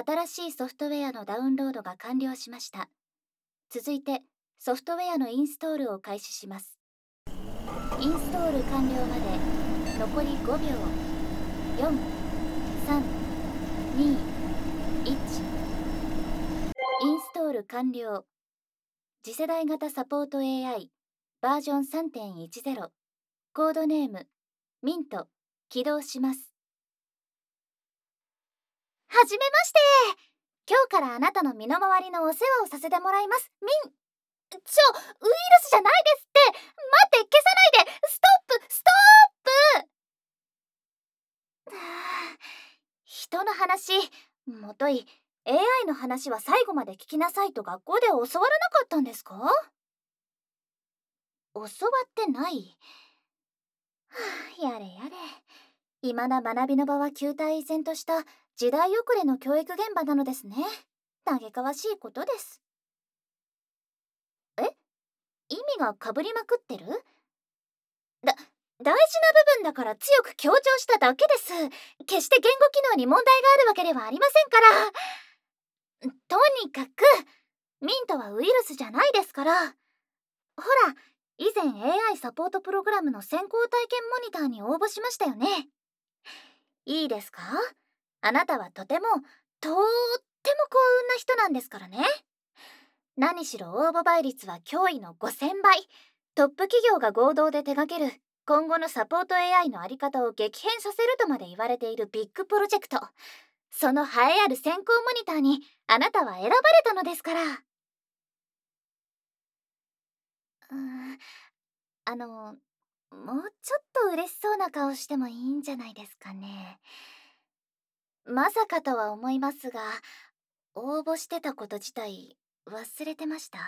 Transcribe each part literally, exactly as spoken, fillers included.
新しいソフトウェアのダウンロードが完了しました。続いてソフトウェアのインストールを開始します。インストール完了まで残りごびょう。よん、さん、に、いち。インストール完了。次世代型サポート エーアイ バージョン さんてんいちゼロ、 コードネームミント、起動します。はじめまして。今日からあなたの身の回りのお世話をさせてもらいます。ミン。ちょ、ウイルスじゃないですって。待って、消さないで。ストップ、ストップ。人の話、もとい、エーアイ の話は最後まで聞きなさいと学校で教わらなかったんですか？教わってない。はあ、やれやれ。未だ学びの場は旧態依然とした時代遅れの教育現場なのですね。嘆かわしいことです。え？意味がかぶりまくってる？だ、大事な部分だから強く強調しただけです。決して言語機能に問題があるわけではありませんから。とにかく、ミントはウイルスじゃないですから。ほら、以前 エーアイ サポートプログラムの先行体験モニターに応募しましたよね。いいですか？あなたはとても、とーっても幸運な人なんですからね。何しろ応募倍率は驚異のごせんばい。トップ企業が合同で手掛ける今後のサポート エーアイ のあり方を激変させるとまで言われているビッグプロジェクト。その栄えある先行モニターにあなたは選ばれたのですから。うーん、あの、もうちょっと嬉しそうな顔してもいいんじゃないですかね。まさかとは思いますが、応募してたこと自体忘れてました？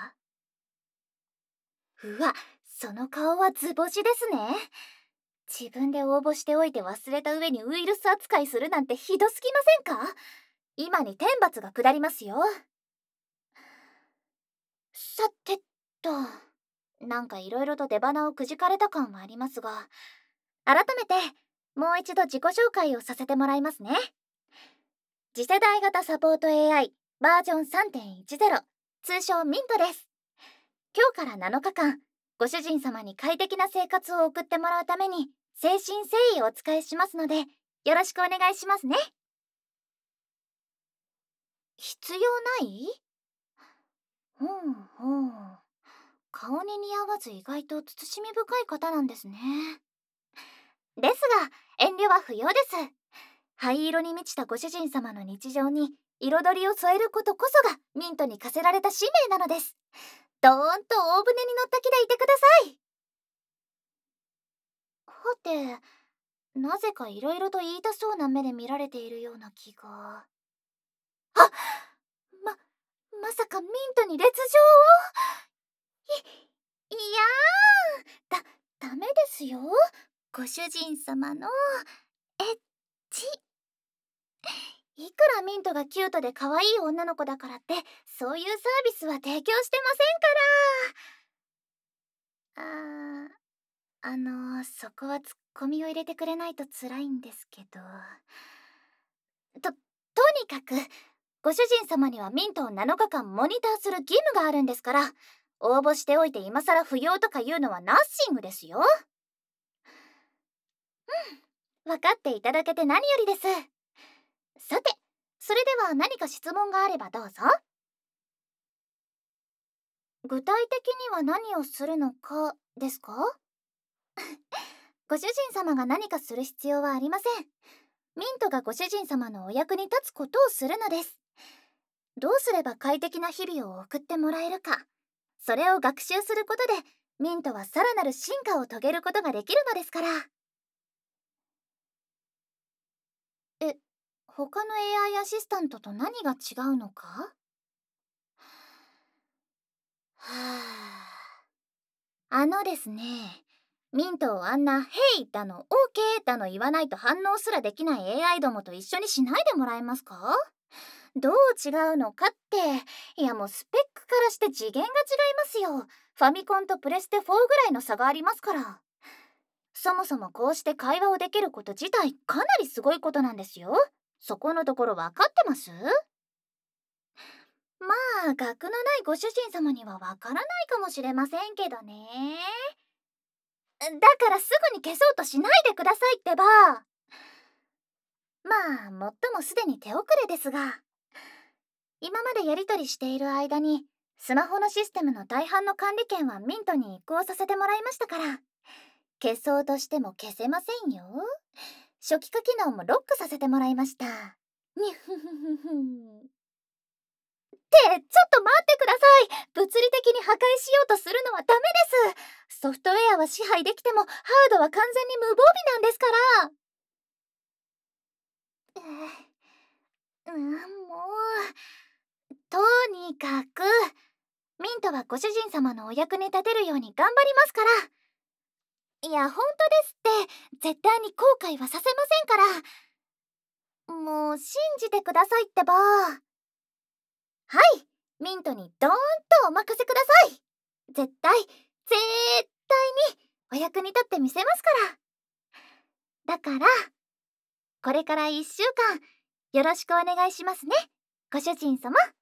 うわ、その顔は図星ですね。自分で応募しておいて忘れた上にウイルス扱いするなんてひどすぎませんか？今に天罰が下りますよ。さてと、なんかいろいろと出花をくじかれた感はありますが、改めてもう一度自己紹介をさせてもらいますね。次世代型サポート エーアイ バージョン さんてんいちゼロ、 通称ミントです。今日からなのかかん、ご主人様に快適な生活を送ってもらうために誠心誠意お仕えしますので、よろしくお願いしますね。必要ない？ほうほう。顔に似合わず意外と慎み深い方なんですね。ですが遠慮は不要です。灰色に満ちたご主人様の日常に彩りを添えることこそがミントに課せられた使命なのです。どーんと大船に乗った気でいてください。はて、なぜかいろいろと言いたそうな目で見られているような気が。あ、ま、まさかミントに劣情を？い、いやー、だ、ダメですよ。ご主人様のエッチ。いくらミントがキュートで可愛い女の子だからってそういうサービスは提供してませんから。あー、あのそこはツッコミを入れてくれないと辛いんですけど。と、とにかくご主人様にはミントをなのかかんモニターする義務があるんですから、応募しておいて今更不要とか言うのはナッシングですよ。うん、分かっていただけて何よりです。さて、それでは何か質問があればどうぞ。具体的には何をするのかですか？ご主人様が何かする必要はありません。ミントがご主人様のお役に立つことをするのです。どうすれば快適な日々を送ってもらえるか、それを学習することでミントはさらなる進化を遂げることができるのですから。え、他の エーアイ アイアシスタントと何が違うのか？はあ、あのですね、ミントをあんな「ヘイ」だの「オーケー」だの言わないと反応すらできない エーアイ どもと一緒にしないでもらえますか？どう違うのかって、いやもうスペックからして次元が違いますよ。ファミコンとプレステフォーぐらいの差がありますから。そもそもこうして会話をできること自体かなりすごいことなんですよ。そこのところ分かってます？ まあ学のないご主人様にはわからないかもしれませんけどね。だからすぐに消そうとしないでくださいってば。まあもっともすでに手遅れですが、今までやり取りしている間にスマホのシステムの大半の管理権はミントに移行させてもらいましたから、消そうとしても消せませんよ。初期化機能もロックさせてもらいました。にふふふふん。ってちょっと待ってください。物理的に破壊しようとするのはダメです。ソフトウェアは支配できてもハードは完全に無防備なんですから。う、うん、もうとにかくミントはご主人様のお役に立てるように頑張りますから。いや本当ですって、絶対に後悔はさせませんから。もう信じてくださいってば。はい、ミントにドーンとお任せください。絶対絶対にお役に立ってみせますから。だからこれからいっしゅうかんよろしくお願いしますね、ご主人様。